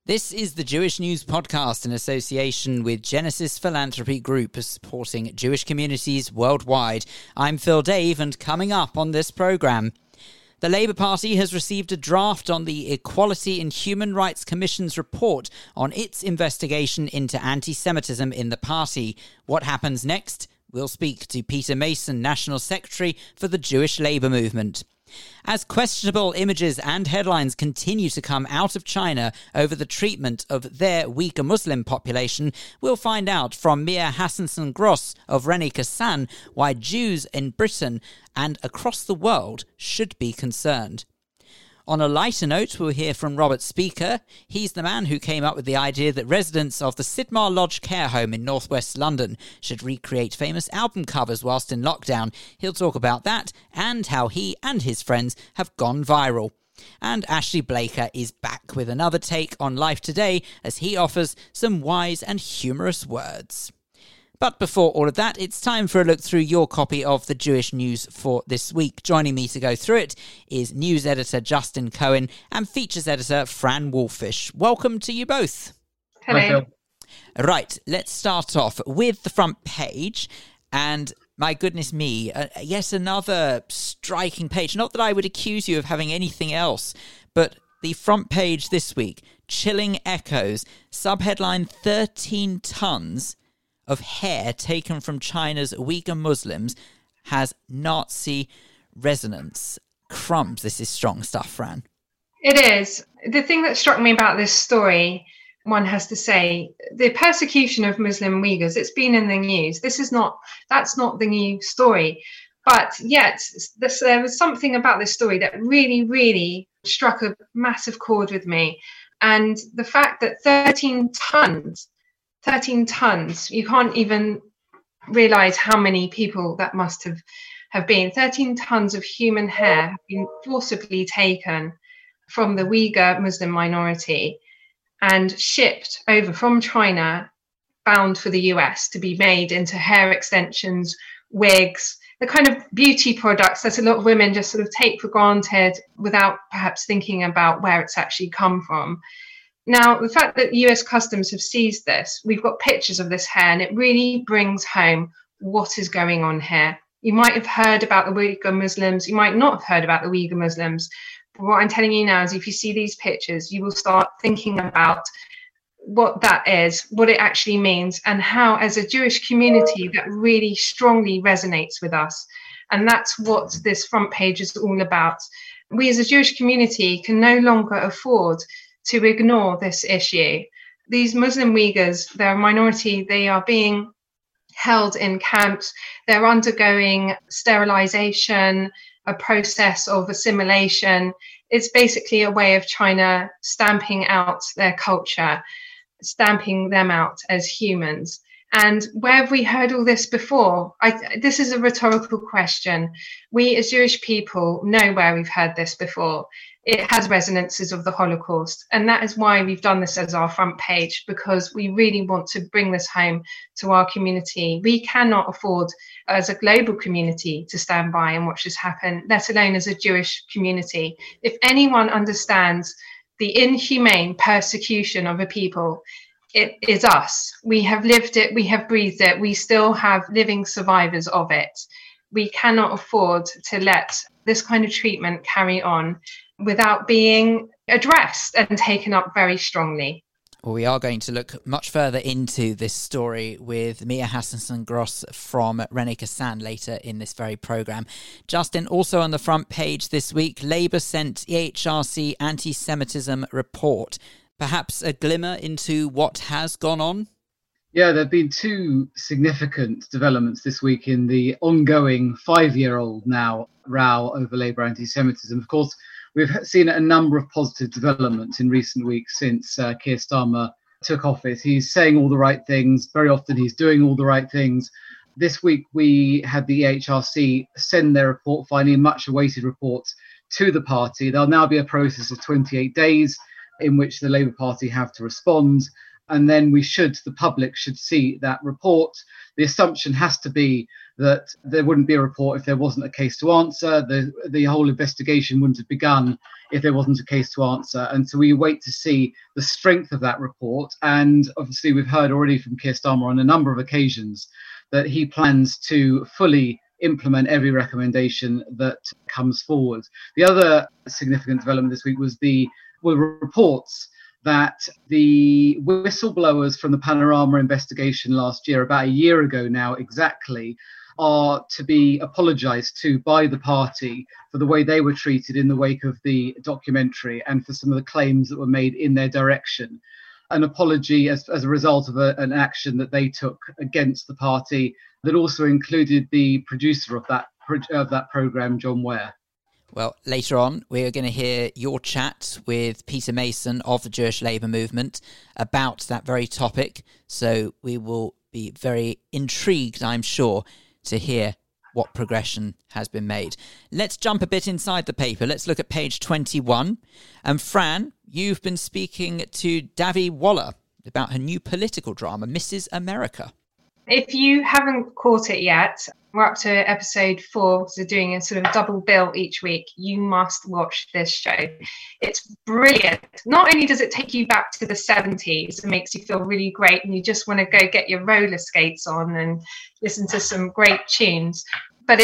This is the Jewish News Podcast in association with Genesis Philanthropy Group, supporting Jewish communities worldwide. I'm Phil Dave, and coming up on this programme, the Labour Party has received a draft on the Equality and Human Rights Commission's report on its investigation into anti-Semitism in the party. What happens next? We'll speak to Peter Mason, National Secretary for the Jewish Labour Movement. As questionable images and headlines continue to come out of China over the treatment of their Uyghur Muslim population, we'll find out from Mia Hassanson-Gross of René Cassin why Jews in Britain and across the world should be concerned. On a lighter note, we'll hear from Robert Speaker. He's the man who came up with the idea that residents of the Sidmar Lodge care home in northwest London should recreate famous album covers whilst in lockdown. He'll talk about that and how he and his friends have gone viral. And Ashley Blaker is back with another take on life today as he offers some wise and humorous words. But before all of that, it's time for a look through your copy of the Jewish News for this week. Joining me to go through it is news editor Justin Cohen and features editor Fran Wolfish. Welcome to you both. Hello. Right, let's start off with the front page. And my goodness me, yet another striking page. Not that I would accuse you of having anything else, but the front page this week, chilling echoes, subheadline 13 tons of hair taken from China's Uyghur Muslims has Nazi resonance. Crumbs, this is strong stuff, Fran. It is. The thing that struck me about this story, one has to say, the persecution of Muslim Uyghurs, it's been in the news. That's not the new story. But yet, there was something about this story that really, really struck a massive chord with me. And the fact that 13 tons, you can't even realize how many people that must have been. 13 tons of human hair have been forcibly taken from the Uyghur Muslim minority and shipped over from China, bound for the US, to be made into hair extensions, wigs, the kind of beauty products that a lot of women just sort of take for granted without perhaps thinking about where it's actually come from. Now, the fact that US Customs have seized this, we've got pictures of this hair, and it really brings home what is going on here. You might have heard about the Uyghur Muslims, you might not have heard about the Uyghur Muslims, but what I'm telling you now is if you see these pictures, you will start thinking about what that is, what it actually means, and how, as a Jewish community, that really strongly resonates with us. And that's what this front page is all about. We as a Jewish community can no longer afford to ignore this issue. These Muslim Uyghurs, they're a minority, they are being held in camps, they're undergoing sterilization, a process of assimilation. It's basically a way of China stamping out their culture, stamping them out as humans. And where have we heard all this before? This is a rhetorical question. We as Jewish people know where we've heard this before. It has resonances of the Holocaust. And that is why we've done this as our front page, because we really want to bring this home to our community. We cannot afford, as a global community, to stand by and watch this happen, let alone as a Jewish community. If anyone understands the inhumane persecution of a people, it is us. We have lived it, we have breathed it, we still have living survivors of it. We cannot afford to let this kind of treatment carry on without being addressed and taken up very strongly. Well, we are going to look much further into this story with Mia Hassanson-Gross from René Cassin later in this very programme. Justin, also on the front page this week, Labour sent EHRC anti-Semitism report. Perhaps a glimmer into what has gone on? Yeah, there have been two significant developments this week in the ongoing 5-year-old now row over Labour anti-Semitism. Of course, we've seen a number of positive developments in recent weeks since Keir Starmer took office. He's saying all the right things. Very often he's doing all the right things. This week we had the EHRC send their report, finding much awaited reports to the party. There'll now be a process of 28 days in which the Labour Party have to respond. and then the public should see that report. The assumption has to be that there wouldn't be a report if there wasn't a case to answer. The whole investigation wouldn't have begun if there wasn't a case to answer. And so we wait to see the strength of that report. And obviously we've heard already from Keir Starmer on a number of occasions that he plans to fully implement every recommendation that comes forward. The other significant development this week were reports that the whistleblowers from the Panorama investigation last year, about a year ago now exactly, are to be apologised to by the party for the way they were treated in the wake of the documentary and for some of the claims that were made in their direction. An apology as a result of an action that they took against the party that also included the producer of that programme, John Ware. Well, later on, we're going to hear your chat with Peter Mason of the Jewish Labour Movement about that very topic. So we will be very intrigued, I'm sure, to hear what progression has been made. Let's jump a bit inside the paper. Let's look at page 21. And Fran, you've been speaking to Davy Waller about her new political drama, Mrs. America. If you haven't caught it yet, we're up to episode 4, so doing a sort of double bill each week. You must watch this show. It's brilliant. Not only does it take you back to the 70s and makes you feel really great and you just want to go get your roller skates on and listen to some great tunes, but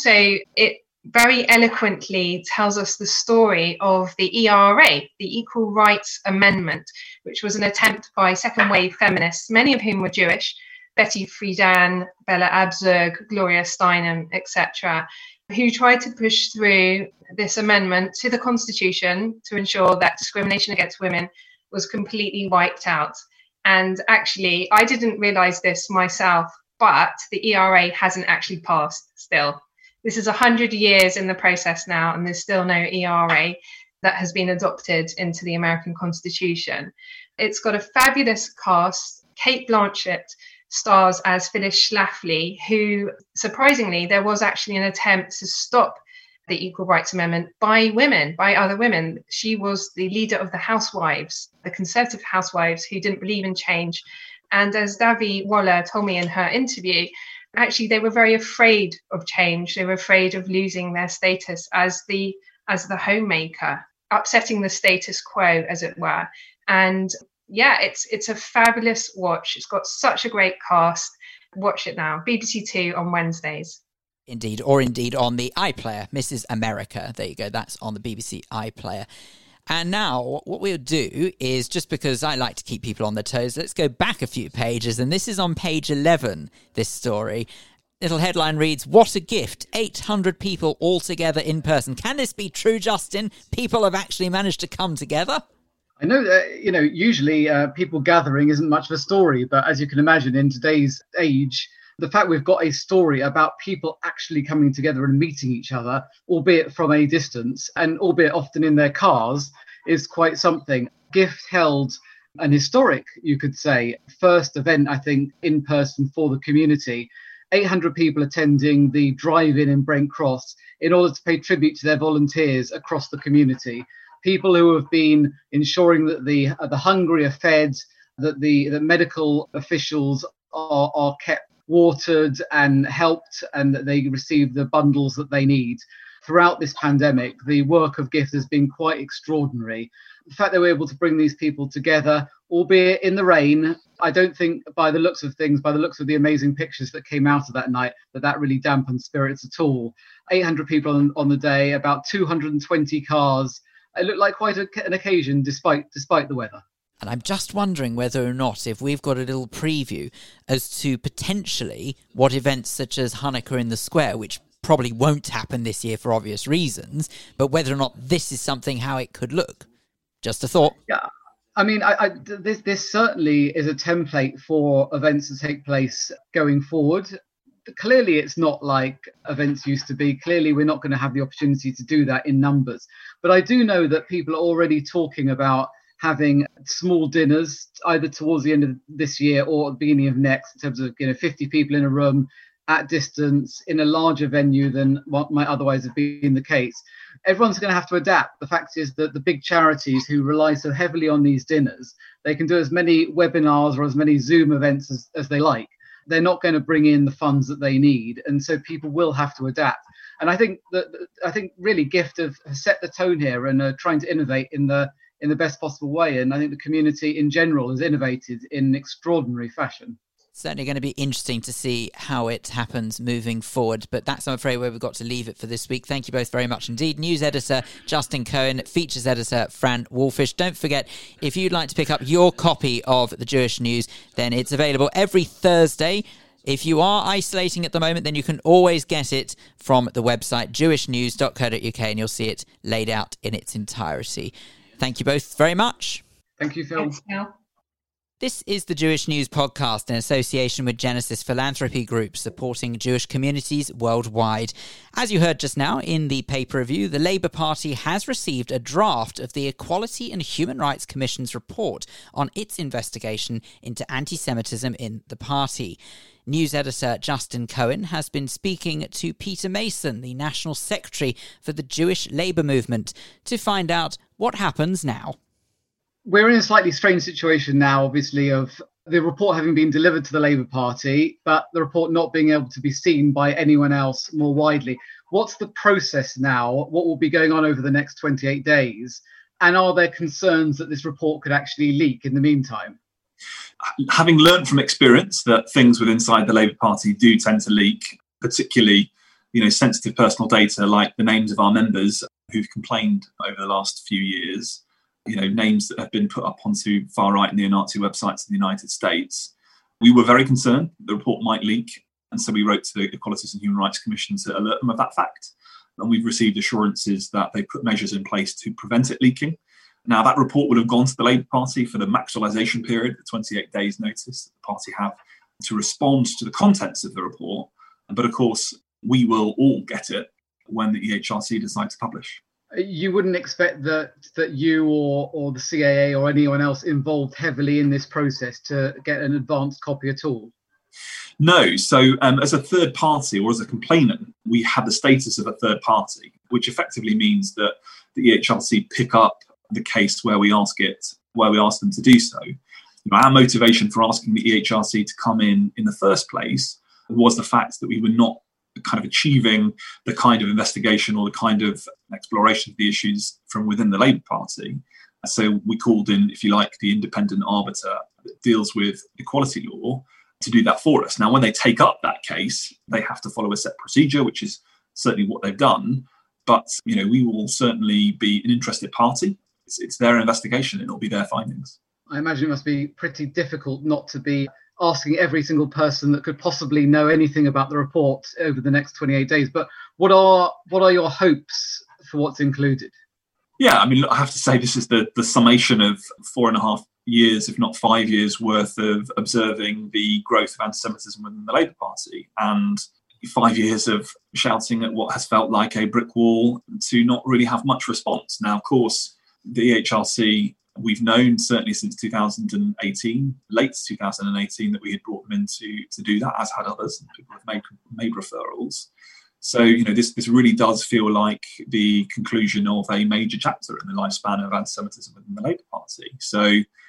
it very eloquently tells us the story of the ERA, the Equal Rights Amendment, which was an attempt by second wave feminists, many of whom were Jewish, Betty Friedan, Bella Abzug, Gloria Steinem, etc., who tried to push through this amendment to the Constitution to ensure that discrimination against women was completely wiped out. And actually, I didn't realise this myself, but the ERA hasn't actually passed still. This is 100 years in the process now, and there's still no ERA that has been adopted into the American Constitution. It's got a fabulous cast. Cate Blanchett stars as Phyllis Schlafly, who, surprisingly, there was actually an attempt to stop the Equal Rights Amendment by other women. She was the leader of the Housewives, the Conservative Housewives, who didn't believe in change. And as Davy Waller told me in her interview, actually they were very afraid of change. They were afraid of losing their status as the homemaker, upsetting the status quo, as it were. And yeah, it's a fabulous watch. It's got such a great cast. Watch it now. BBC Two on Wednesdays. Indeed on the iPlayer, Mrs. America. There you go. That's on the BBC iPlayer. And now what we'll do is, just because I like to keep people on their toes, let's go back a few pages. And this is on page 11, this story. Little headline reads, "What a gift, 800 people all together in person." Can this be true, Justin? People have actually managed to come together? I know that, usually people gathering isn't much of a story, but as you can imagine, in today's age, the fact we've got a story about people actually coming together and meeting each other, albeit from a distance and albeit often in their cars, is quite something. Gift held an historic, you could say, first event, I think, in person for the community. 800 people attending the drive-in in Brent Cross in order to pay tribute to their volunteers across the community. People who have been ensuring that the hungry are fed, that the medical officials are kept watered and helped, and that they receive the bundles that they need. Throughout this pandemic, the work of Gift has been quite extraordinary. The fact they were able to bring these people together, albeit in the rain, I don't think by the looks of the amazing pictures that came out of that night, that really dampened spirits at all. 800 people on the day, about 220 cars. It looked like quite an occasion despite the weather. And I'm just wondering whether or not, if we've got a little preview as to potentially what events such as Hanukkah in the Square, which probably won't happen this year for obvious reasons, but whether or not this is something, how it could look. Just a thought. Yeah, I mean, this certainly is a template for events to take place going forward. Clearly, it's not like events used to be. Clearly, we're not going to have the opportunity to do that in numbers. But I do know that people are already talking about having small dinners either towards the end of this year or at the beginning of next, in terms of 50 people in a room at distance in a larger venue than what might otherwise have been the case. Everyone's going to have to adapt. The fact is that the big charities who rely so heavily on these dinners, They can do as many webinars or as many Zoom events as they like. They're not going to bring in the funds that they need, and so people will have to adapt. And I think really GIFT have set the tone here and are trying to innovate in the best possible way. And I think the community in general has innovated in extraordinary fashion. Certainly going to be interesting to see how it happens moving forward. But that's, I'm afraid, where we've got to leave it for this week. Thank you both very much indeed. News editor Justin Cohen, features editor Fran Wolfish. Don't forget, if you'd like to pick up your copy of the Jewish News, then it's available every Thursday. If you are isolating at the moment, then you can always get it from the website jewishnews.co.uk, and you'll see it laid out in its entirety. Thank you both very much. Thank you, Phil. Thanks, Phil. This is the Jewish News Podcast in association with Genesis Philanthropy Group, supporting Jewish communities worldwide. As you heard just now in the paper review, the Labour Party has received a draft of the Equality and Human Rights Commission's report on its investigation into anti-Semitism in the party. News editor Justin Cohen has been speaking to Peter Mason, the National Secretary for the Jewish Labour Movement, to find out what happens now. We're in a slightly strange situation now, obviously, of the report having been delivered to the Labour Party, but the report not being able to be seen by anyone else more widely. What's the process now? What will be going on over the next 28 days? And are there concerns that this report could actually leak in the meantime? Having learned from experience that things within inside the Labour Party do tend to leak, particularly, sensitive personal data like the names of our members who've complained over the last few years, names that have been put up onto far-right neo-Nazi websites in the United States. We were very concerned the report might leak, and so we wrote to the Equality and Human Rights Commission to alert them of that fact. And we've received assurances that they put measures in place to prevent it leaking. Now, that report would have gone to the Labour Party for the maximalisation period, the 28 days notice that the party have to respond to the contents of the report. But of course, we will all get it when the EHRC decides to publish. You wouldn't expect that you or the CAA or anyone else involved heavily in this process to get an advanced copy at all? No. So as a third party or as a complainant, we have the status of a third party, which effectively means that the EHRC pick up the case where we ask them to do so. Our motivation for asking the EHRC to come in the first place was the fact that we were not kind of achieving the kind of investigation or the kind of exploration of the issues from within the Labour Party. So we called in, if you like, the independent arbiter that deals with equality law to do that for us. Now, when they take up that case, they have to follow a set procedure, which is certainly what they've done. But, we will certainly be an interested party. It's their investigation. It'll be their findings. I imagine it must be pretty difficult not to be asking every single person that could possibly know anything about the report over the next 28 days. But what are your hopes for what's included? Yeah, I have to say this is the summation of 4.5 years, if not 5 years worth of observing the growth of anti-Semitism within the Labour Party, and 5 years of shouting at what has felt like a brick wall to not really have much response. Now, of course, the EHRC, we've known certainly since 2018, late 2018, that we had brought them in to do that, as had others, and people have made referrals. So, this really does feel like the conclusion of a major chapter in the lifespan of anti-Semitism within the Labour Party. So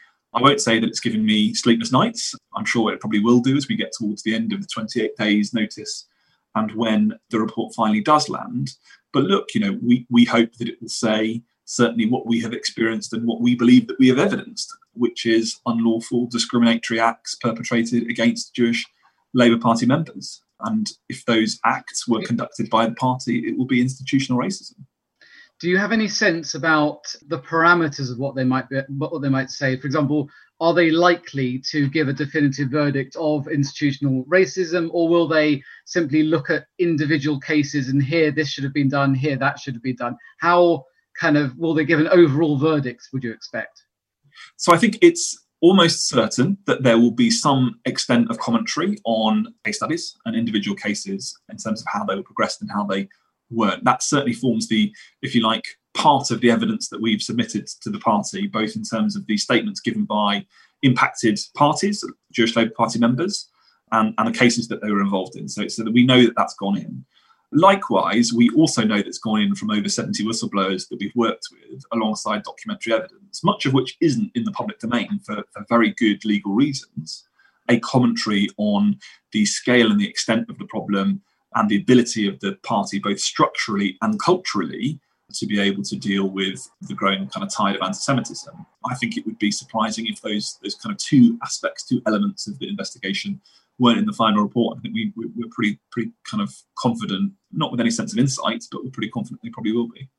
I won't say that it's given me sleepless nights. I'm sure it probably will do as we get towards the end of the 28 days notice and when the report finally does land. But look, we hope that it will say certainly what we have experienced and what we believe that we have evidenced, which is unlawful discriminatory acts perpetrated against Jewish Labour Party members. And if those acts were conducted by the party, it will be institutional racism. Do you have any sense about the parameters of what they might say? For example, are they likely to give a definitive verdict of institutional racism, or will they simply look at individual cases and here this should have been done, here that should have been done? How will they give an overall verdict, would you expect? So I think it's almost certain that there will be some extent of commentary on case studies and individual cases in terms of how they were progressed and how they weren't. That certainly forms the, if you like, part of the evidence that we've submitted to the party, both in terms of the statements given by impacted parties, Jewish Labour Party members, and the cases that they were involved in. So that we know that that's gone in. Likewise, we also know that's gone in from over 70 whistleblowers that we've worked with alongside documentary evidence, much of which isn't in the public domain for very good legal reasons, a commentary on the scale and the extent of the problem and the ability of the party, both structurally and culturally, to be able to deal with the growing kind of tide of anti-Semitism. I think it would be surprising if those kind of two elements of the investigation weren't in the final report. I think we're pretty kind of confident, not with any sense of insight, but we're pretty confident they probably will be.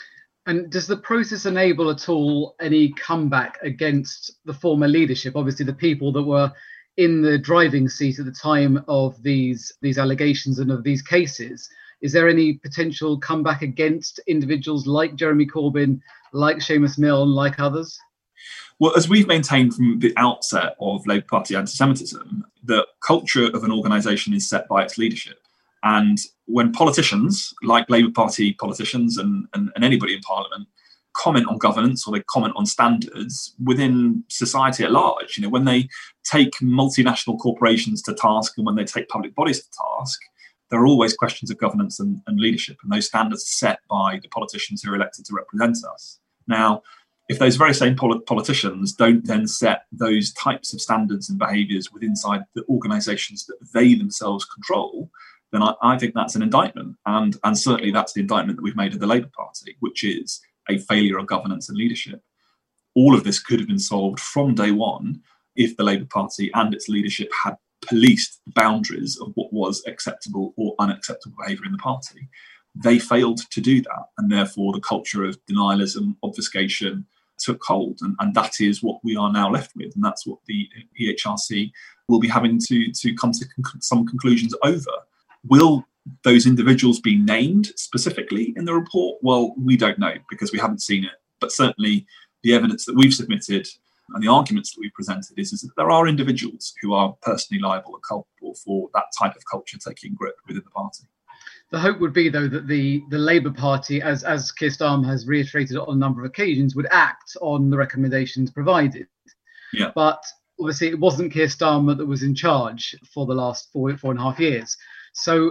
And does the process enable at all any comeback against the former leadership? Obviously, the people that were in the driving seat at the time of these allegations and of these cases. Is there any potential comeback against individuals like Jeremy Corbyn, like Seamus Milne, like others? Well, as we've maintained from the outset of Labour Party anti-Semitism, the culture of an organisation is set by its leadership. And when politicians, like Labour Party politicians and anybody in Parliament, comment on governance or they comment on standards within society at large, when they take multinational corporations to task and when they take public bodies to task, there are always questions of governance and leadership, and those standards are set by the politicians who are elected to represent us. Now, if those very same politicians don't then set those types of standards and behaviours inside the organisations that they themselves control, then I think that's an indictment. And certainly that's the indictment that we've made of the Labour Party, which is a failure of governance and leadership. All of this could have been solved from day one if the Labour Party and its leadership had policed the boundaries of what was acceptable or unacceptable behaviour in the party. They failed to do that, and therefore the culture of denialism, obfuscation took hold, and that is what we are now left with, and that's what the EHRC will be having to come to some conclusions over. Will those individuals be named specifically in the report? Well, we don't know because we haven't seen it, but certainly the evidence that we've submitted and the arguments that we've presented is that there are individuals who are personally liable and culpable for that type of culture taking grip within the party. The hope would be, though, that the Labour Party, as Keir Starmer has reiterated on a number of occasions, would act on the recommendations provided. Yeah. But obviously it wasn't Keir Starmer that was in charge for the last four and a half years. So,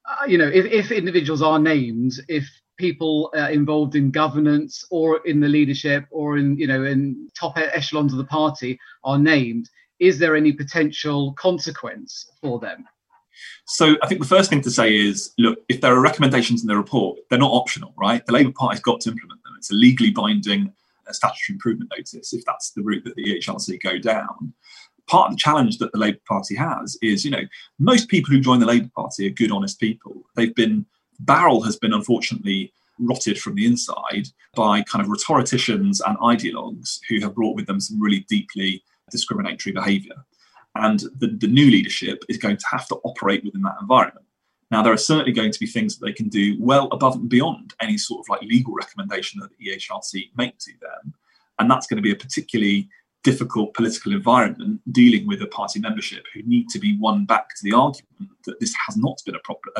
if individuals are named, if people involved in governance or in the leadership or in top echelons of the party are named, is there any potential consequence for them? So I think the first thing to say is, look, if there are recommendations in the report, they're not optional, right? The Labour Party's got to implement them. It's a legally binding statutory improvement notice if that's the route that the EHRC go down. Part of the challenge that the Labour Party has is, most people who join the Labour Party are good, honest people. Barrel has been unfortunately rotted from the inside by kind of rhetoricians and ideologues who have brought with them some really deeply discriminatory behaviour. And the new leadership is going to have to operate within that environment. Now, there are certainly going to be things that they can do well above and beyond any sort of legal recommendation that the EHRC make to them. And that's going to be a particularly difficult political environment dealing with a party membership who need to be won back to the argument that this has not been a problem,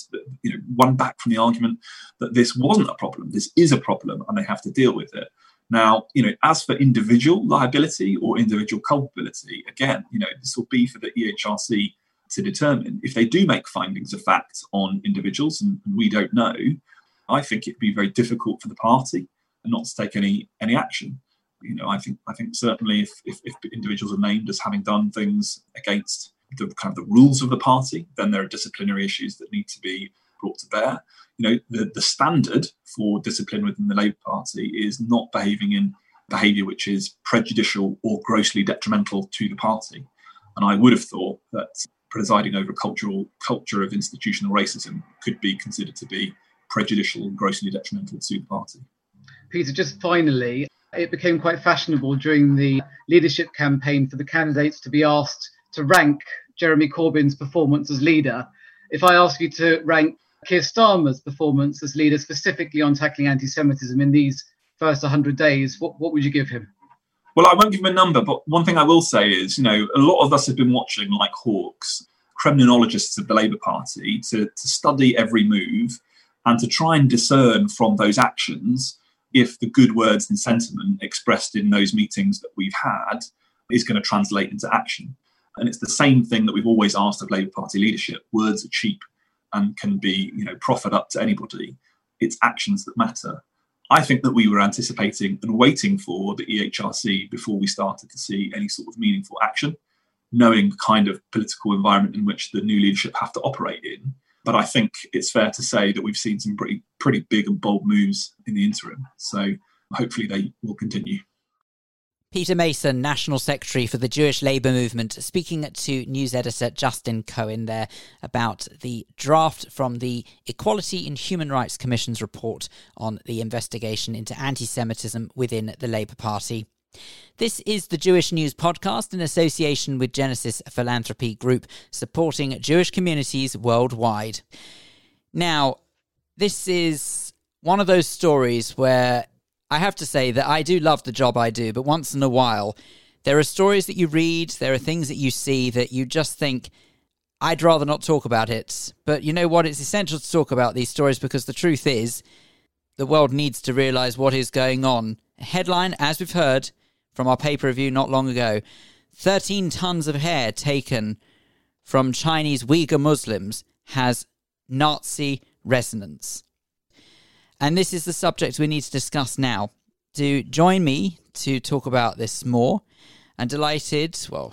won back from the argument that this wasn't a problem, this is a problem, and they have to deal with it. Now, as for individual liability or individual culpability, again, this will be for the EHRC to determine. If they do make findings of fact on individuals, and we don't know, I think it'd be very difficult for the party not to take any action. I think certainly if individuals are named as having done things against the kind of the rules of the party, then there are disciplinary issues that need to be brought to bear. The standard for discipline within the Labour Party is not behaving in behaviour which is prejudicial or grossly detrimental to the party. And I would have thought that presiding over a culture of institutional racism could be considered to be prejudicial and grossly detrimental to the party. Peter, just finally, it became quite fashionable during the leadership campaign for the candidates to be asked to rank Jeremy Corbyn's performance as leader. If I ask you to rank Keir Starmer's performance as leader specifically on tackling anti-Semitism in these first 100 days, what would you give him? Well, I won't give him a number, but one thing I will say is, a lot of us have been watching like hawks, criminologists of the Labour Party, to study every move and to try and discern from those actions if the good words and sentiment expressed in those meetings that we've had is going to translate into action. And it's the same thing that we've always asked of Labour Party leadership. Words are cheap. and can be, proffered up to anybody. It's actions that matter. I think that we were anticipating and waiting for the EHRC before we started to see any sort of meaningful action, knowing the kind of political environment in which the new leadership have to operate in. But I think it's fair to say that we've seen some pretty big and bold moves in the interim. So hopefully they will continue. Peter Mason, National Secretary for the Jewish Labour Movement, speaking to news editor Justin Cohen there about the draft from the Equality and Human Rights Commission's report on the investigation into anti-Semitism within the Labour Party. This is the Jewish News Podcast in association with Genesis Philanthropy Group, supporting Jewish communities worldwide. Now, this is one of those stories where I have to say that I do love the job I do, but once in a while, there are stories that you read, there are things that you see that you just think, I'd rather not talk about it. But you know what? It's essential to talk about these stories because the truth is, the world needs to realise what is going on. A headline, as we've heard from our paper review not long ago, 13 tons of hair taken from Chinese Uyghur Muslims has Nazi resonance. And this is the subject we need to discuss now. To join me to talk about this more, I'm delighted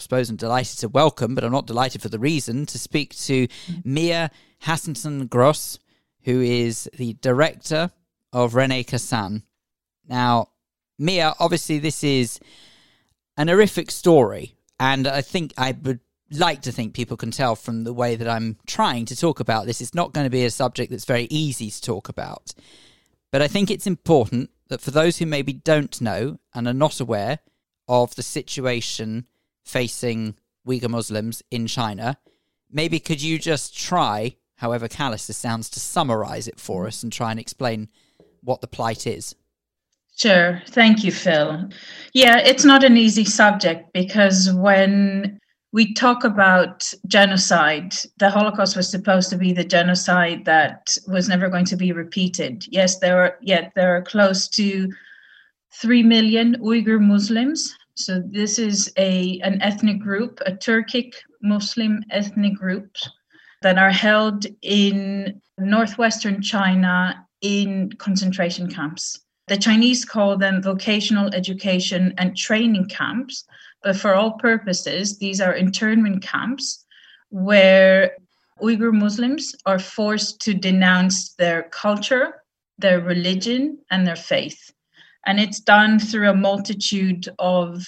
to welcome, but I'm not delighted for the reason, to speak to Mia Hasselson-Gross, who is the director of René Cassin. Now, Mia, obviously this is an horrific story, and I think I would like to think people can tell from the way that I'm trying to talk about this, it's not going to be a subject that's very easy to talk about. But I think it's important that for those who maybe don't know and are not aware of the situation facing Uyghur Muslims in China, maybe could you just try, however callous this sounds, to summarize it for us and try and explain what the plight is? Sure. Thank you, Phil. Yeah, it's not an easy subject because when we talk about genocide, the Holocaust was supposed to be the genocide that was never going to be repeated. Yes, there are close to 3 million Uyghur Muslims. So this is an ethnic group, a Turkic Muslim ethnic group that are held in northwestern China in concentration camps. The Chinese call them vocational education and training camps. But for all purposes, these are internment camps where Uyghur Muslims are forced to denounce their culture, their religion, and their faith. And it's done through a multitude of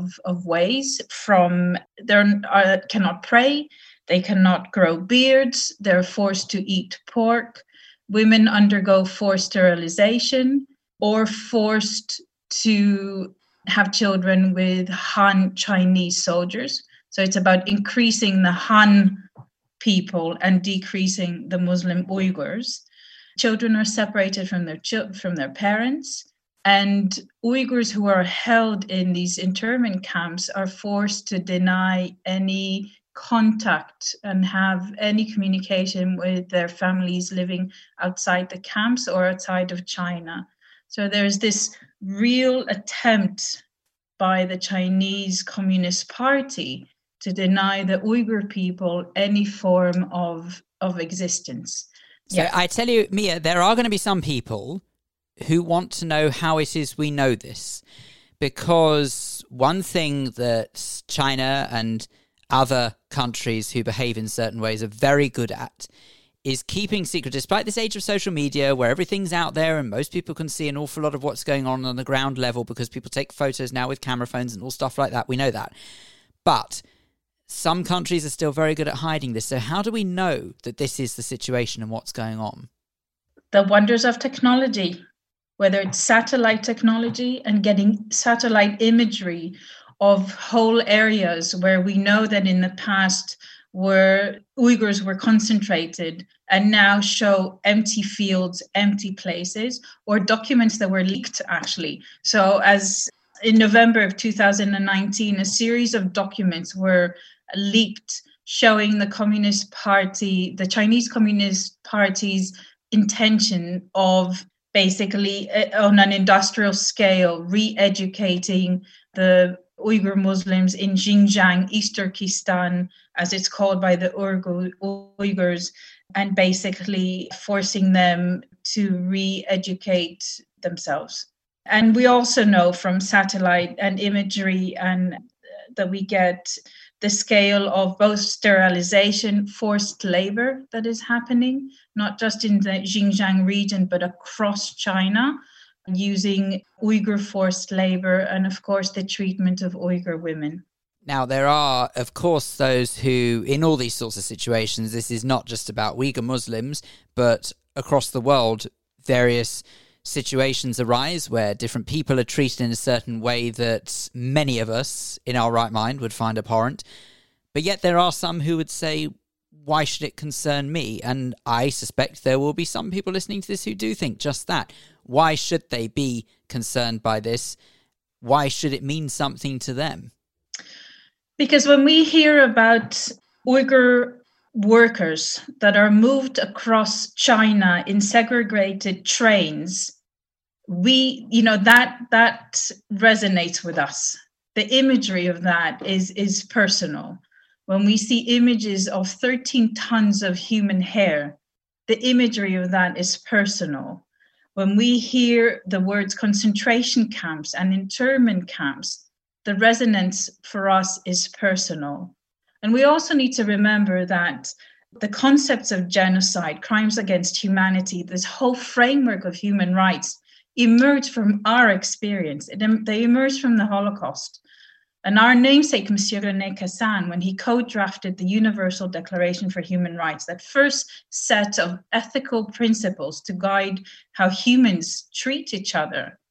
ways. From they cannot pray, they cannot grow beards, they're forced to eat pork, women undergo forced sterilization, or forced to have children with Han Chinese soldiers. So it's about increasing the Han people and decreasing the Muslim Uyghurs. Children are separated from their parents, and Uyghurs who are held in these internment camps are forced to deny any contact and have any communication with their families living outside the camps or outside of China. So there's this real attempt by the Chinese Communist Party to deny the Uyghur people any form of existence. So I tell you, Mia, there are going to be some people who want to know how it is we know this. Because one thing that China and other countries who behave in certain ways are very good at is keeping secret, despite this age of social media where everything's out there and most people can see an awful lot of what's going on the ground level because people take photos now with camera phones and all stuff like that. We know that. But some countries are still very good at hiding this. So how do we know that this is the situation and what's going on? The wonders of technology, whether it's satellite technology and getting satellite imagery of whole areas where we know that in the past where Uyghurs were concentrated and now show empty fields, empty places, or documents that were leaked, actually. So as in November of 2019, a series of documents were leaked showing the Communist Party, the Chinese Communist Party's intention of basically on an industrial scale re-educating the Uyghur Muslims in Xinjiang, East Turkestan, as it's called by the Uyghurs, and basically forcing them to re-educate themselves. And we also know from satellite and imagery and that we get the scale of both sterilization, forced labor that is happening, not just in the Xinjiang region, but across China, using Uyghur forced labor, and of course the treatment of Uyghur women. Now, there are, of course, those who, in all these sorts of situations, this is not just about Uyghur Muslims, but across the world, various situations arise where different people are treated in a certain way that many of us in our right mind would find abhorrent. But yet there are some who would say, why should it concern me? And I suspect there will be some people listening to this who do think just that. Why should they be concerned by this? Why should it mean something to them? Because when we hear about Uyghur workers that are moved across China in segregated trains, that resonates with us. The imagery of that is personal. When we see images of 13 tons of human hair, the imagery of that is personal. When we hear the words concentration camps and internment camps, the resonance for us is personal. And we also need to remember that the concepts of genocide, crimes against humanity, this whole framework of human rights emerged from our experience. They emerged from the Holocaust. And our namesake, Monsieur René Cassin, when he co-drafted the Universal Declaration for Human Rights, that first set of ethical principles to guide how humans treat each other,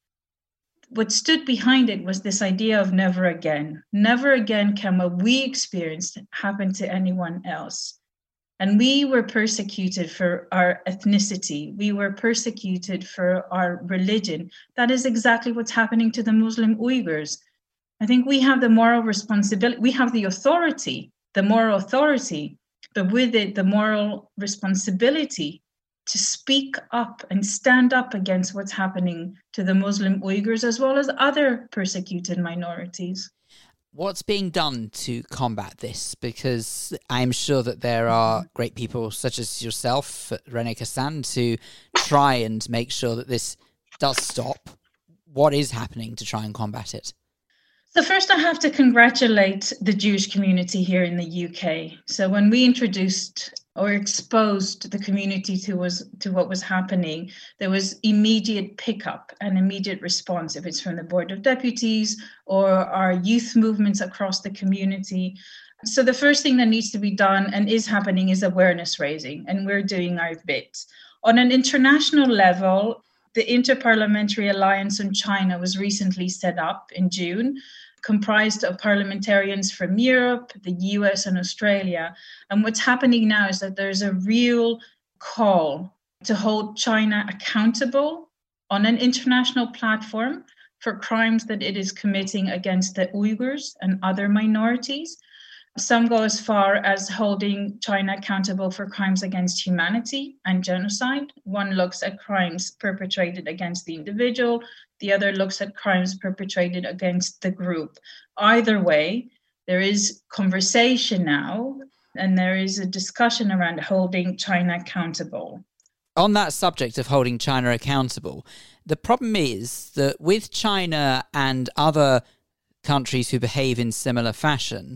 what stood behind it was this idea of never again. Never again can what we experienced happen to anyone else. And we were persecuted for our ethnicity. We were persecuted for our religion. That is exactly what's happening to the Muslim Uyghurs. I think we have the moral responsibility. We have the authority, the moral authority, but with it, the moral responsibility to speak up and stand up against what's happening to the Muslim Uyghurs as well as other persecuted minorities. What's being done to combat this? Because I'm sure that there are great people such as yourself, René Cassin, to try and make sure that this does stop. What is happening to try and combat it? So first I have to congratulate the Jewish community here in the UK. So when we introduced or exposed the community to what was happening, there was immediate pickup and immediate response, if it's from the Board of Deputies or our youth movements across the community. So the first thing that needs to be done and is happening is awareness raising, and we're doing our bit. On an international level, the Interparliamentary Alliance on China was recently set up in June, comprised of parliamentarians from Europe, the US, and Australia. And what's happening now is that there's a real call to hold China accountable on an international platform for crimes that it is committing against the Uyghurs and other minorities. Some go as far as holding China accountable for crimes against humanity and genocide. One looks at crimes perpetrated against the individual. The other looks at crimes perpetrated against the group. Either way, there is conversation now, and there is a discussion around holding China accountable. On that subject of holding China accountable, the problem is that with China and other countries who behave in similar fashion,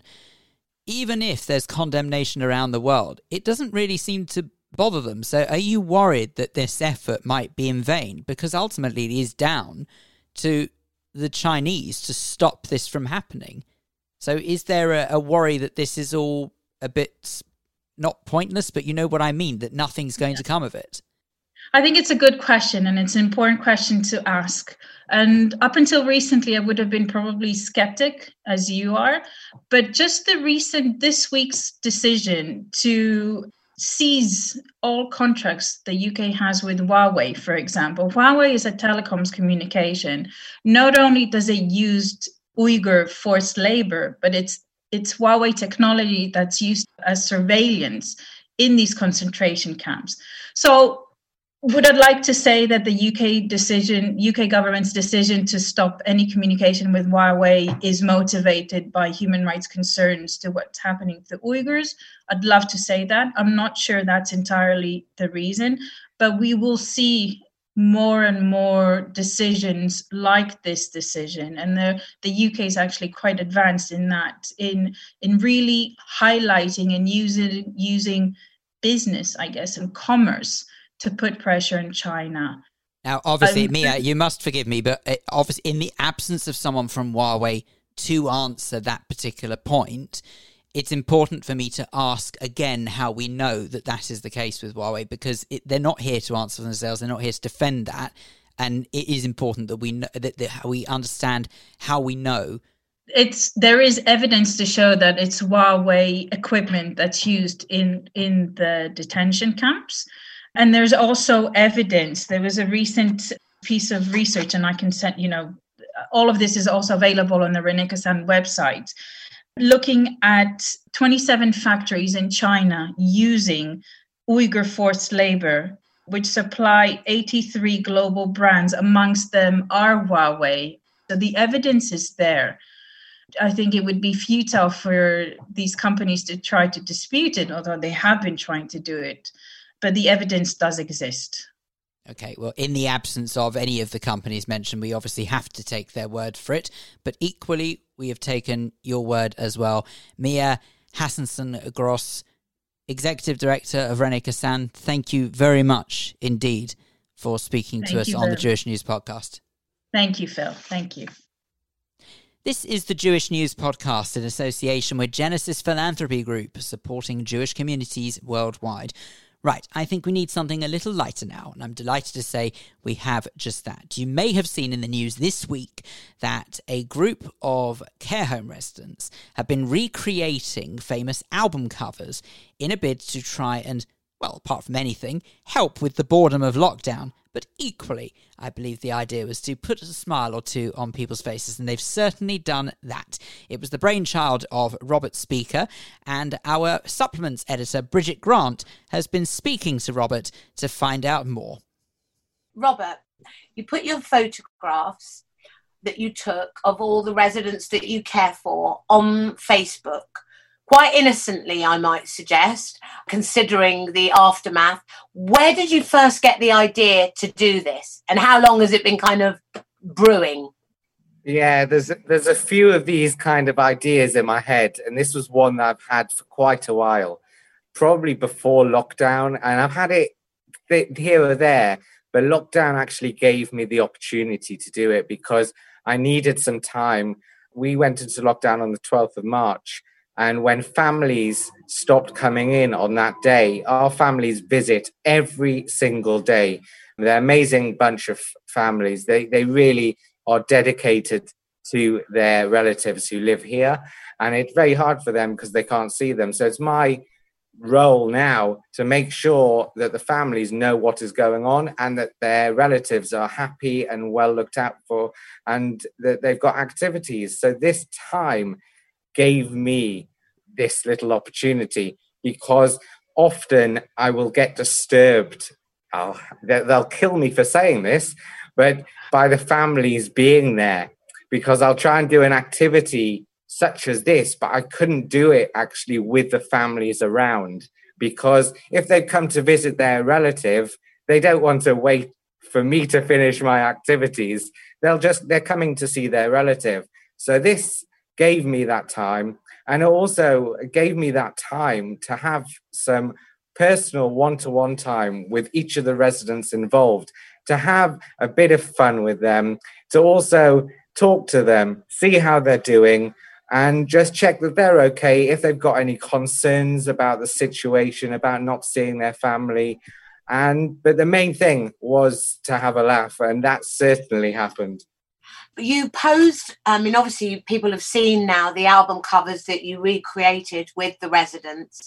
even if there's condemnation around the world, it doesn't really seem to bother them. So are you worried that this effort might be in vain? Because ultimately it is down to the Chinese to stop this from happening. So is there a worry that this is all a bit, not pointless, but you know what I mean, that nothing's going to come of it? I think it's a good question, and it's an important question to ask. And up until recently, I would have been probably skeptic, as you are. But just this week's decision to seize all contracts the UK has with Huawei, for example. Huawei is a telecoms communication. Not only does it use Uyghur forced labor, but it's Huawei technology that's used as surveillance in these concentration camps. So would I like to say that the UK government's decision to stop any communication with Huawei is motivated by human rights concerns to what's happening to Uyghurs? I'd love to say that. I'm not sure that's entirely the reason, but we will see more and more decisions like this decision, and the UK is actually quite advanced in that, in really highlighting and using business, I guess, and commerce to put pressure on China. Now, obviously, Mia, you must forgive me, but obviously, in the absence of someone from Huawei to answer that particular point, it's important for me to ask again how we know that that is the case with Huawei, because they're not here to answer for themselves. They're not here to defend that. And it is important that we know, that we understand how we know. There is evidence to show that it's Huawei equipment that's used in the detention camps. And there's also evidence. There was a recent piece of research, and I can send, all of this is also available on the René Cassin website, looking at 27 factories in China using Uyghur forced labor, which supply 83 global brands. Amongst them are Huawei. So the evidence is there. I think it would be futile for these companies to try to dispute it, although they have been trying to do it. But the evidence does exist. Okay, well, in the absence of any of the companies mentioned, we obviously have to take their word for it. But equally, we have taken your word as well. Mia Hassanson-Gross, Executive Director of René Cassin, thank you very much indeed for speaking to us on the Jewish News Podcast. Thank you, Phil. Thank you. This is the Jewish News Podcast in association with Genesis Philanthropy Group, supporting Jewish communities worldwide. Right, I think we need something a little lighter now, and I'm delighted to say we have just that. You may have seen in the news this week that a group of care home residents have been recreating famous album covers in a bid to try and, well, apart from anything, help with the boredom of lockdown. But equally, I believe the idea was to put a smile or two on people's faces, and they've certainly done that. It was the brainchild of Robert Speaker, and our supplements editor, Bridget Grant, has been speaking to Robert to find out more. Robert, you put your photographs that you took of all the residents that you care for on Facebook. Quite innocently, I might suggest, considering the aftermath. Where did you first get the idea to do this? And how long has it been kind of brewing? Yeah, there's a few of these kind of ideas in my head. And this was one that I've had for quite a while, probably before lockdown. And I've had it here or there. But lockdown actually gave me the opportunity to do it because I needed some time. We went into lockdown on the 12th of March. And when families stopped coming in on that day, our families visit every single day. They're an amazing bunch of families. They really are dedicated to their relatives who live here. And it's very hard for them because they can't see them. So it's my role now to make sure that the families know what is going on and that their relatives are happy and well looked out for and that they've got activities. So this time gave me this little opportunity because often I will get disturbed. They'll kill me for saying this, but by the families being there, because I'll try and do an activity such as this, but I couldn't do it actually with the families around because if they come to visit their relative, they don't want to wait for me to finish my activities. They're coming to see their relative. So this gave me that time. And it also gave me that time to have some personal one-to-one time with each of the residents involved, to have a bit of fun with them, to also talk to them, see how they're doing, and just check that they're okay if they've got any concerns about the situation, about not seeing their family. But the main thing was to have a laugh, and that certainly happened. You posed, obviously people have seen now the album covers that you recreated with the residents.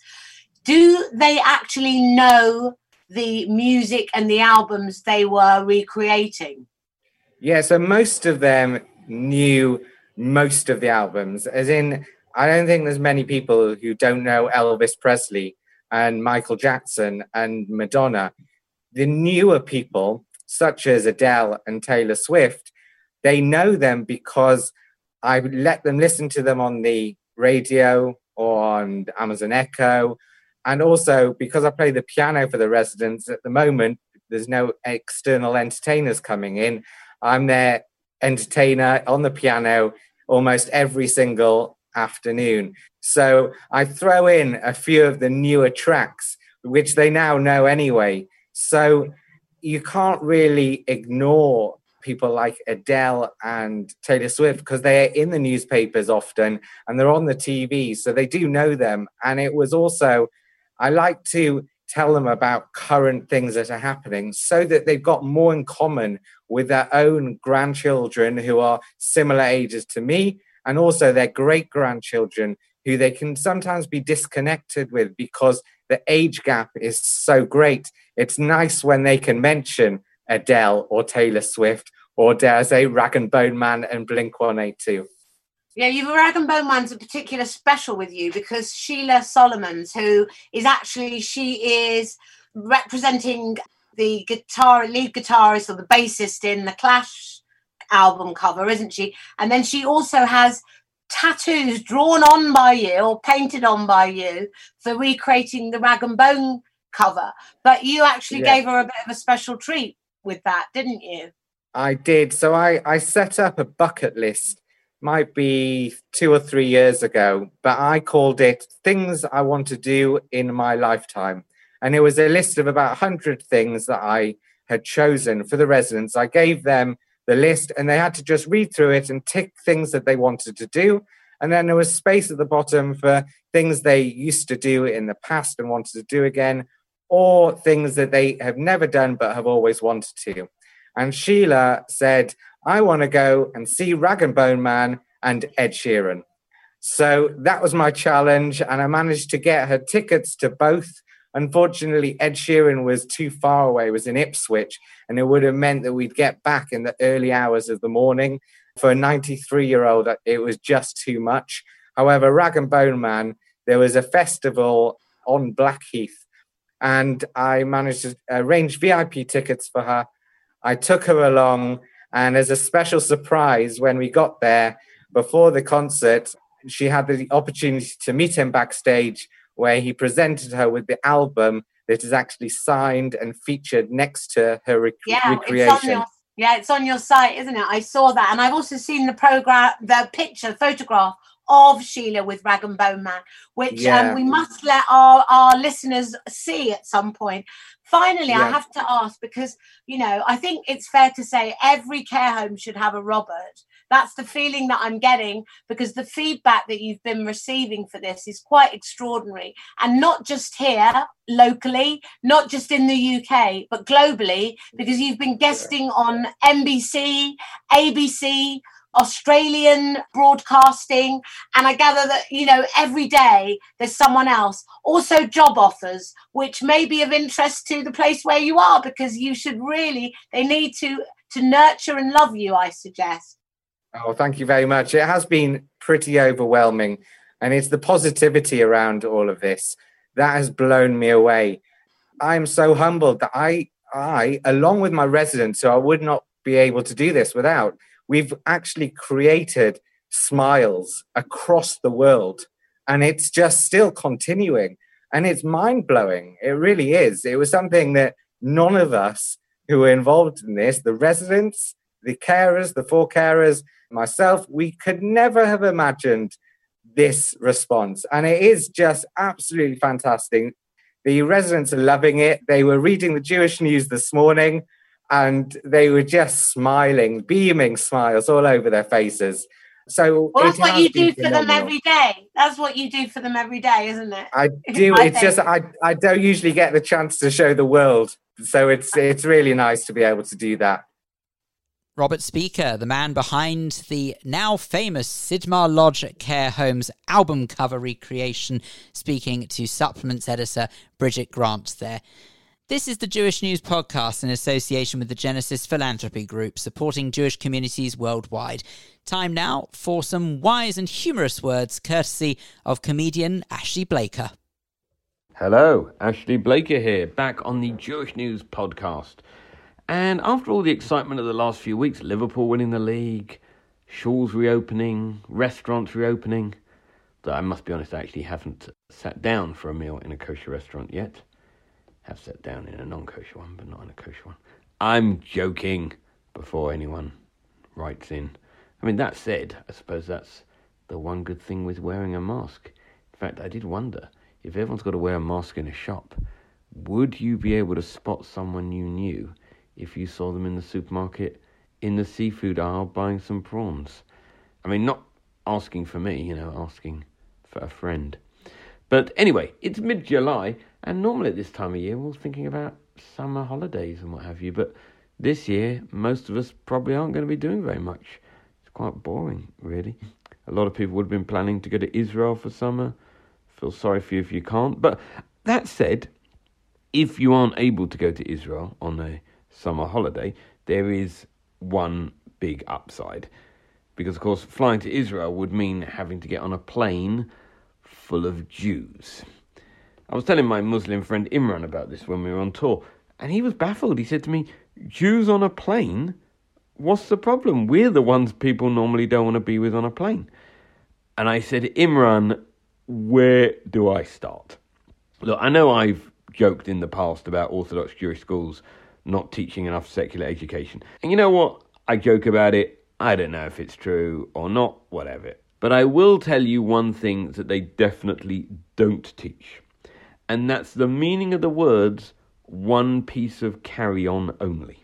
Do they actually know the music and the albums they were recreating? Yeah, so most of them knew most of the albums. As in, I don't think there's many people who don't know Elvis Presley and Michael Jackson and Madonna. the newer people, such as Adele and Taylor Swift, they know them because I let them listen to them on the radio or on Amazon Echo. And also because I play the piano for the residents at the moment, there's no external entertainers coming in. I'm their entertainer on the piano almost every single afternoon. So I throw in a few of the newer tracks, which they now know anyway. So you can't really ignore people like Adele and Taylor Swift because they're in the newspapers often and they're on the TV. So they do know them. And it was also, I like to tell them about current things that are happening so that they've got more in common with their own grandchildren who are similar ages to me, and also their great-grandchildren who they can sometimes be disconnected with because the age gap is so great. It's nice when they can mention Adele or Taylor Swift or, dare I say, Rag and Bone Man and Blink-182. Yeah, you've a Rag and Bone Man's a particular special with you because Sheila Solomons, who is actually, she is representing the lead guitarist or the bassist in the Clash album cover, isn't she? And then she also has tattoos drawn on by you or painted on by you for recreating the Rag and Bone cover. But you actually gave her a bit of a special treat with that, didn't you? I did. So I set up a bucket list, might be 2 or 3 years ago, but I called it Things I Want to Do in My Lifetime. And it was a list of about 100 things that I had chosen for the residents. I gave them the list and they had to just read through it and tick things that they wanted to do. And then there was space at the bottom for things they used to do in the past and wanted to do again, or things that they have never done but have always wanted to. And Sheila said, I want to go and see Rag and Bone Man and Ed Sheeran. So that was my challenge, and I managed to get her tickets to both. Unfortunately, Ed Sheeran was too far away, was in Ipswich, and it would have meant that we'd get back in the early hours of the morning. For a 93-year-old, it was just too much. However, Rag and Bone Man, there was a festival on Blackheath, and I managed to arrange VIP tickets for her. I took her along, and as a special surprise, when we got there, before the concert, she had the opportunity to meet him backstage, where he presented her with the album that is actually signed and featured next to her recreation. It's on your site, isn't it? I saw that. And I've also seen the photograph of Sheila with Rag and Bone Man, which we must let our listeners see at some point. Finally, I have to ask, because, you know, I think it's fair to say every care home should have a Robert. That's the feeling that I'm getting, because the feedback that you've been receiving for this is quite extraordinary. And not just here, locally, not just in the UK, but globally, because you've been guesting on NBC, ABC, Australian broadcasting, and I gather that, you know, every day there's someone else. Also job offers, which may be of interest to the place where you are, because you should really, they need to nurture and love you, I suggest. Oh, thank you very much. It has been pretty overwhelming, and it's the positivity around all of this that has blown me away. I'm so humbled that I, along with my residents, so I would not be able to do this without, we've actually created smiles across the world, and it's just still continuing, and it's mind-blowing. It really is. It was something that none of us who were involved in this, the residents, the carers, the 4 carers, myself, we could never have imagined this response. And it is just absolutely fantastic. The residents are loving it. They were reading the Jewish News this morning, and they were just smiling, beaming smiles all over their faces. So that's what you do for them every day. That's what you do for them every day, isn't it? I do. It's just I don't usually get the chance to show the world. So it's really nice to be able to do that. Robert Speaker, the man behind the now famous Sidmar Lodge Care Homes album cover recreation, speaking to Supplements editor Bridget Grant there. This is the Jewish News Podcast in association with the Genesis Philanthropy Group, supporting Jewish communities worldwide. Time now for some wise and humorous words, courtesy of comedian Ashley Blaker. Hello, Ashley Blaker here, back on the Jewish News podcast. And after all the excitement of the last few weeks, Liverpool winning the league, shuls reopening, restaurants reopening, though I must be honest, I actually haven't sat down for a meal in a kosher restaurant yet. Have sat down in a non-kosher one, but not in a kosher one. I'm joking, before anyone writes in. I mean, that said, I suppose that's the one good thing with wearing a mask. In fact, I did wonder, if everyone's got to wear a mask in a shop, would you be able to spot someone you knew if you saw them in the supermarket, in the seafood aisle, buying some prawns? I mean, not asking for me, asking for a friend. But anyway, it's mid-July, and normally at this time of year, we're thinking about summer holidays and what have you. But this year, most of us probably aren't going to be doing very much. It's quite boring, really. A lot of people would have been planning to go to Israel for summer. Feel sorry for you if you can't. But that said, if you aren't able to go to Israel on a summer holiday, there is one big upside. Because, of course, flying to Israel would mean having to get on a plane full of Jews. I was telling my Muslim friend Imran about this when we were on tour, and he was baffled. He said to me, Jews on a plane? What's the problem? We're the ones people normally don't want to be with on a plane. And I said, Imran, where do I start? Look, I know I've joked in the past about Orthodox Jewish schools not teaching enough secular education. And you know what? I joke about it. I don't know if it's true or not, whatever. But I will tell you one thing that they definitely don't teach. And that's the meaning of the words, one piece of carry-on only.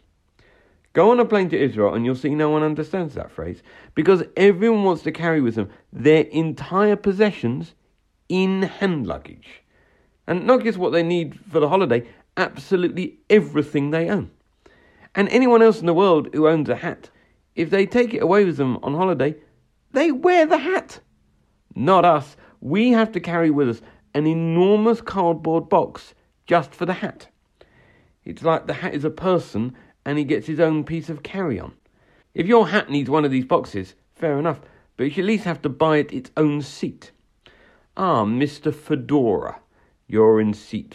Go on a plane to Israel and you'll see no one understands that phrase, because everyone wants to carry with them their entire possessions in hand luggage. And not just what they need for the holiday, absolutely everything they own. And anyone else in the world who owns a hat, if they take it away with them on holiday, they wear the hat. Not us. We have to carry with us an enormous cardboard box just for the hat. It's like the hat is a person and he gets his own piece of carry-on. If your hat needs one of these boxes, fair enough, but you should at least have to buy it its own seat. Ah, Mr. Fedora, you're in seat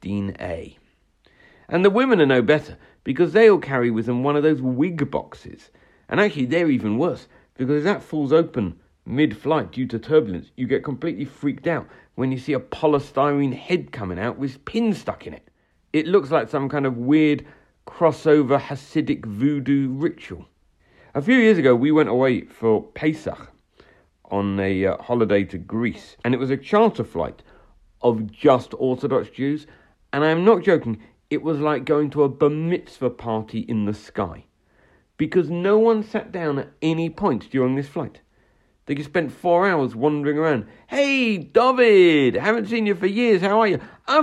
15A. And the women are no better, because they'll carry with them one of those wig boxes. And actually, they're even worse, because if that falls open mid-flight due to turbulence, you get completely freaked out when you see a polystyrene head coming out with pins stuck in it. It looks like some kind of weird crossover Hasidic voodoo ritual. A few years ago, we went away for Pesach on a holiday to Greece, and it was a charter flight of just Orthodox Jews, and I'm not joking, it was like going to a bar mitzvah party in the sky, because no one sat down at any point during this flight. They just spent 4 hours wandering around. Hey, David, haven't seen you for years, how are you?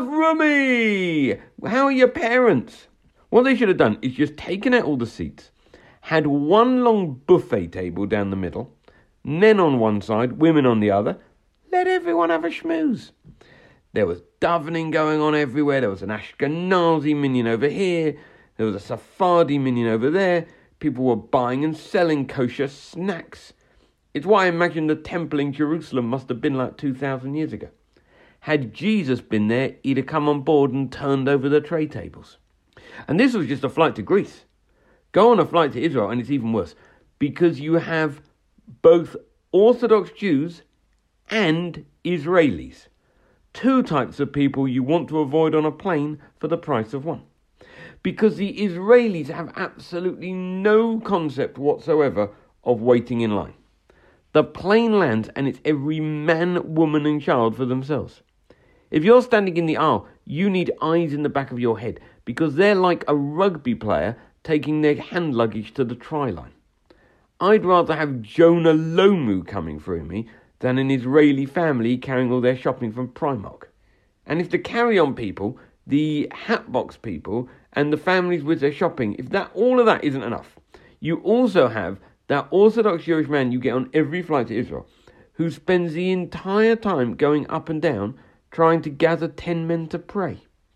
Avrami, how are your parents? What they should have done is just taken out all the seats, had one long buffet table down the middle, men on one side, women on the other, let everyone have a schmooze. There was davening going on everywhere, there was an Ashkenazi minion over here, there was a Sephardi minion over there, people were buying and selling kosher snacks. It's why I imagine the temple in Jerusalem must have been like 2,000 years ago. Had Jesus been there, he'd have come on board and turned over the tray tables. And this was just a flight to Greece. Go on a flight to Israel and it's even worse, because you have both Orthodox Jews and Israelis. Two types of people you want to avoid on a plane for the price of one. Because the Israelis have absolutely no concept whatsoever of waiting in line. The plane lands and it's every man, woman and child for themselves. If you're standing in the aisle, you need eyes in the back of your head, because they're like a rugby player taking their hand luggage to the try line. I'd rather have Jonah Lomu coming through me than an Israeli family carrying all their shopping from Primark. And if the carry-on people, the hatbox people, and the families with their shopping, if that all of that isn't enough, you also have that Orthodox Jewish man you get on every flight to Israel, who spends the entire time going up and down trying to gather 10 men to pray.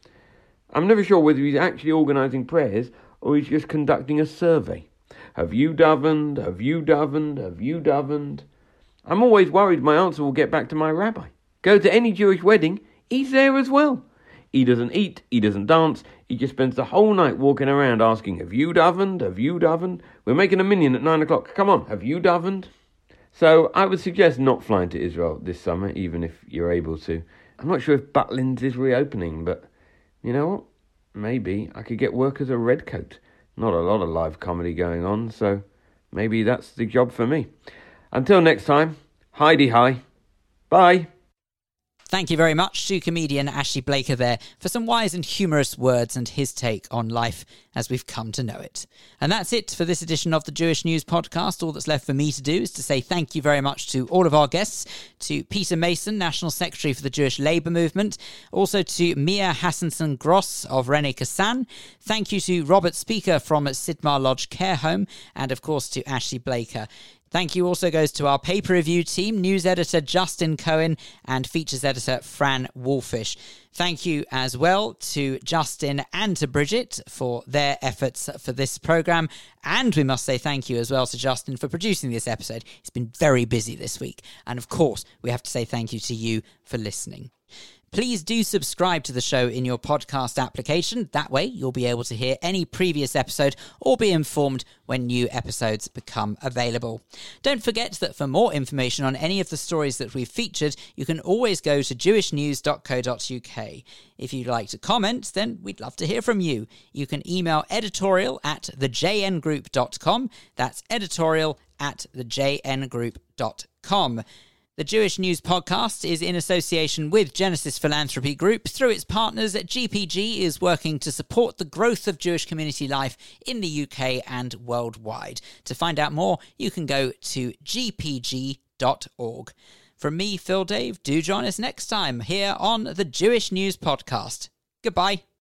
I'm never sure whether he's actually organising prayers or he's just conducting a survey. Have you davened? Have you davened? Have you davened? I'm always worried my answer will get back to my rabbi. Go to any Jewish wedding, he's there as well. He doesn't eat, he doesn't dance, he just spends the whole night walking around asking, have you davened? Have you davened? We're making a minyan at 9 o'clock. Come on, have you davened? So I would suggest not flying to Israel this summer, even if you're able to. I'm not sure if Butlins is reopening, but you know what? Maybe I could get work as a redcoat. Not a lot of live comedy going on, so maybe that's the job for me. Until next time, Heidi-hi. Bye. Thank you very much to comedian Ashley Blaker there for some wise and humorous words and his take on life as we've come to know it. And that's it for this edition of the Jewish News Podcast. All that's left for me to do is to say thank you very much to all of our guests, to Peter Mason, National Secretary for the Jewish Labour Movement, also to Mia Hassanson-Gross of Rene Kassan. Thank you to Robert Speaker from Sidmar Lodge Care Home, and of course to Ashley Blaker. Thank you also goes to our paper review team, news editor Justin Cohen and features editor Fran Wolfish. Thank you as well to Justin and to Bridget for their efforts for this programme. And we must say thank you as well to Justin for producing this episode. He's been very busy this week. And of course, we have to say thank you to you for listening. Please do subscribe to the show in your podcast application. That way, you'll be able to hear any previous episode or be informed when new episodes become available. Don't forget that for more information on any of the stories that we've featured, you can always go to jewishnews.co.uk. If you'd like to comment, then we'd love to hear from you. You can email editorial@thejngroup.com. That's editorial@thejngroup.com. The Jewish News Podcast is in association with Genesis Philanthropy Group. Through its partners, GPG is working to support the growth of Jewish community life in the UK and worldwide. To find out more, you can go to gpg.org. From me, Phil Dave, do join us next time here on the Jewish News Podcast. Goodbye.